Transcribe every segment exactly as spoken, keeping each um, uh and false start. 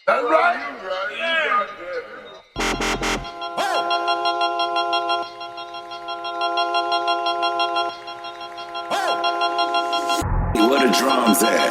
That's right. Yeah. Where the drums at?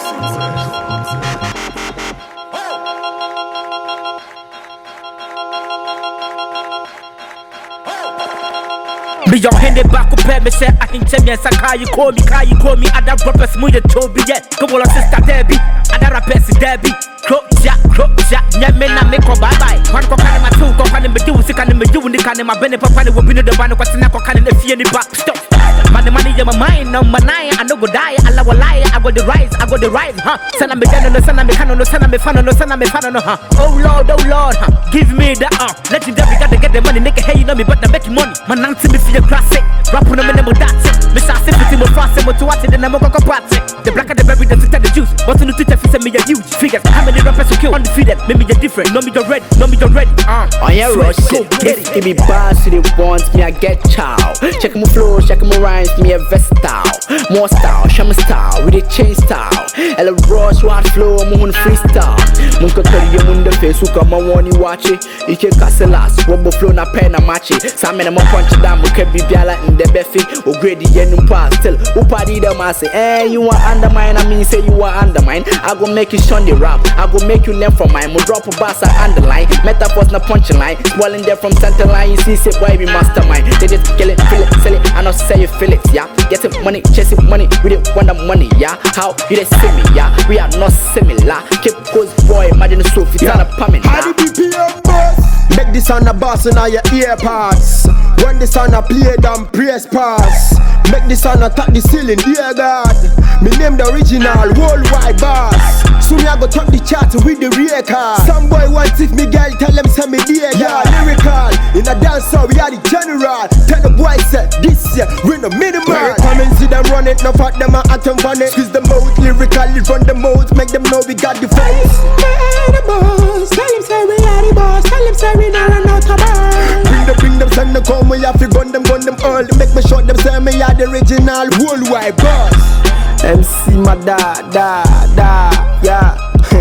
Me your hand back up me say I can tell me and say you call me, can you call me other rappers mu Toby yeah. Come on sister Debbie, other rappers Debbie. Crop jack, crop jack, nyame na me ko bye bye. One ko kan ma two ko kan me do si kan me do ni kan ma bene papa ni wo bi no de ba no kwatena ko kan na fie ni back. Stop. Money money in my mind, no my nine, I no go die, I will lie, I go the rise, I go the rise, huh? Send me down, no send me canon, no send me fan, no send me fan, no huh? Oh Lord, oh Lord, huh? Give me that uh legendary gotta get the money, make it hey you know me, but I make money. My nancy me feel classic, rap on me never that's it. Me say fifty more fast, more to watch it, then I'm gonna party. The black and the berry, the sweet and the juice. What's on the Twitter, say me a huge figures. How many rappers you kill undefeated? Maybe you're different, know me you're ready, know me you're ready. Uh, on your rush, get it. Give me bars to the ones, me I get chow. Check my flow, check my rhymes, me a versatile. More style, show me style, with a chain style. Ella Ross, what flow, I'm on freestyle. Munka carry your mundo face, who come on one you watch it. You can castle last, rubber flow na pen and match it. Some men I'm punch it down, but can be biala in the beffy. Or grady yenum pass, still, who party them I say, eh, you want undermine, I mean, say you want undermine. I go make you shun the rap, I go make you learn from mine. Mo drop a bass, I underline. Metaphors na punchline, swelling there from center line. You see, say, why we mastermind. They just kill it, feel it, sell it, I not say you feel it, yeah. Get it money, chasing money, we didn't want the money, yeah. How you they see me, yeah? We are not similar. Keep goes boy, imagine the sofa, it's not a pumming. How the B P M boss? Make this on the boss in all your ear parts. When this on a play down praise pass. Make this on a top the ceiling, dear God. Me name the original worldwide boss. Soon I go top the chart with the rear car. Some boy wants if me girl tell them send me dear God. Lyrical, in a dancer we are the general. Tell the boy say this year we no minimal. Come and see them run it, no fuck them and atom on it. Squeeze the mouth, lyrically run the mouth, make them know we got the face. The boss, tell him say we are the boss. Tell him say we not run out of bar. Bring them, bring them, send them come, we have to gun them, gun them all. Make me shot them, say me are the original worldwide boss. M C my da, da, da, yeah.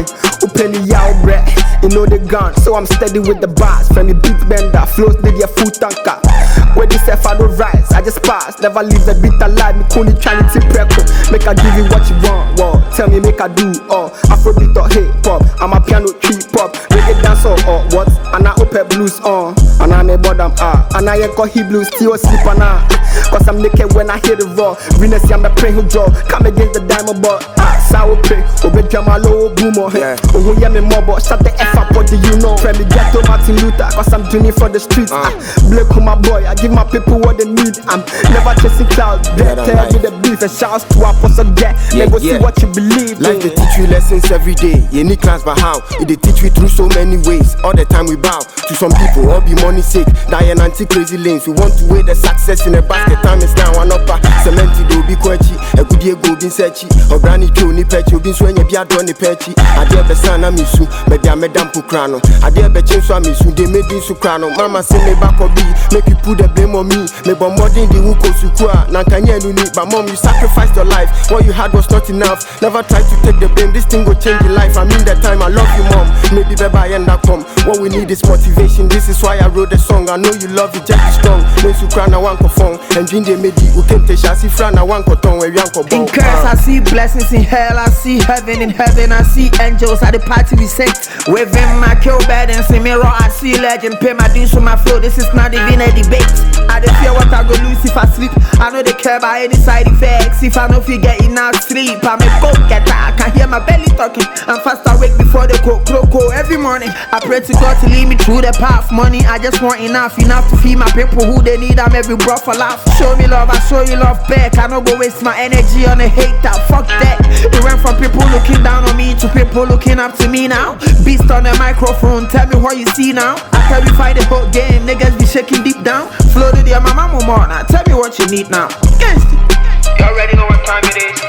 Open the out breath, you know the gun. So I'm steady with the bars. From the beat bender, flows with your foot anchor. When this F I don't rise, I just pass. Never leave the beat alive, me couldn't try to preco. Make I give you what you want, well, tell me make I do, oh. Afrobeat or hip hop, I'm a piano tree pop. Reggae dancer or what? And I open blues on, and I never them ah. And I ain't got he blues, still sleep on ah. Cause I'm naked when I hear the raw. Venus, I'm the prey who draw. Come against the diamond ball, ah, sour pray. Obey drama low boomer, yeah. Oh, yeah, me more, but shut the F up, what do you know? Friendly ghetto Martin Luther, cause I'm doing it for the streets. Ah, Blake, my boy, I give my people what they need. I'm never chasing clouds, yeah, tell you the beef. And shouts to our post get. Yeah, go yeah. See what you believe. Life they teach you lessons every day. You need class, but how? It they teach you through so many ways. All the time we bow to some people, all be money sake. Die and anti crazy lanes. We want to weigh the success in a basket. Time is now one upper. Cemented do be quenchy. A good year go bin sechi. Or granny kill ni pechi. Bin swing a beard on the pechi. I dare be son of misu. Maybe I made them pukrano. I dare be change so misu. They made this sukrano. Mama say me back or be. Make you put the blame on me. Me but more than the wuko sukua. Nankanye nuni. But mom, you sacrificed your life. What you had was not enough. Never try to take the blame. This thing go change your life. I mean that time I love you, mom. Maybe baby I end up come. What we need is motivation. This is why I wrote the song. I know you love it, just be strong. When you cry, I want to phone. And dream they made you came to Shasi Fran. I want to tongue where you want to in curse, I see blessings in hell. I see heaven in heaven. I see angels at the party we sing. Waving my kill bed and see mirror. I see legend. Pay my dues for my flow. This is not even a debate. I don't fear what I go lose if I sleep. I know they care about any side effects. If I know if you get enough sleep, I'm a go getter. I can hear my belly talking. I'm fast awake before the cook croco. Every morning I pray to God to lead me through the path. Money, I just want enough, enough to feed my people who they need. I'm every bro for laugh. Show me love, I show you love back. I don't go waste my energy on a hater. Fuck that. It went from people looking down on me to people looking up to me now. Beast on the microphone, tell me what you see now. After we fight the whole game, niggas be shaking deep down. Floated your mama more now. Tell me what you need now. Against it. You already know what time it is.